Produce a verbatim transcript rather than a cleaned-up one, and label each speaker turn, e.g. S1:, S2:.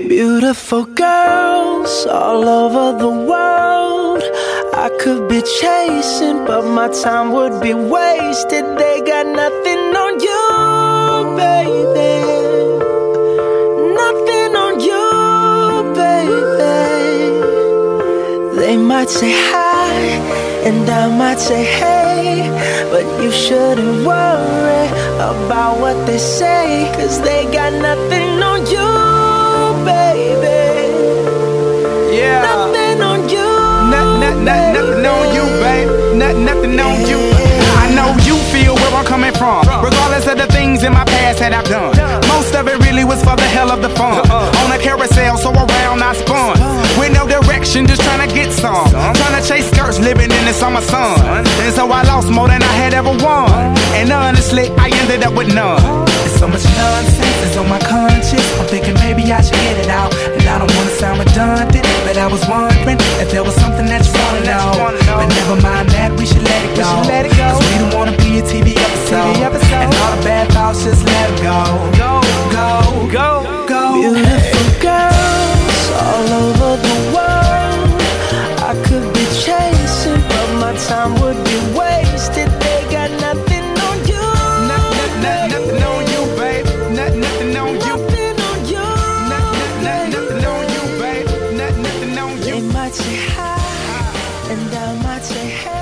S1: Beautiful girls all over the world I could be chasing, but my time would be wasted. They got nothing on you, baby. Nothing on you, baby. They might say hi, and I might say hey, but you shouldn't worry about what they say, 'cause they got nothing on you, baby.
S2: Yeah.
S1: Nothing on you.
S2: Not, not, not, nothing on you, babe. Not, nothing on you. I know you feel where I'm coming from, regardless of the things in my past that I've done. Most of it really was for the hell of the fun. On a carousel, so around I spun. With no direction, just trying to get some. Trying to chase skirts, living in the summer sun. And so I lost more than I had ever won. And honestly, I ended up with none. There's so much nonsense that's on my conscience. I'm thinking maybe I should get it out. And I don't wanna sound redundant, but I was wondering if there was something that you wanna know. But never mind that, we should let it go. Cause we don't wanna be a T V episode. And all the bad thoughts, just let it go. Go, go, go, go.
S1: Beautiful girls all over the world I could be chasing, but my time would be wasted. They got nothing on you.
S2: Not, not, not, nothing on you, babe. Not, nothing on you.
S1: Nothing on you.
S2: Not, not, not, nothing on you, babe. Not, nothing on you.
S1: They might say hi, and I might say hey.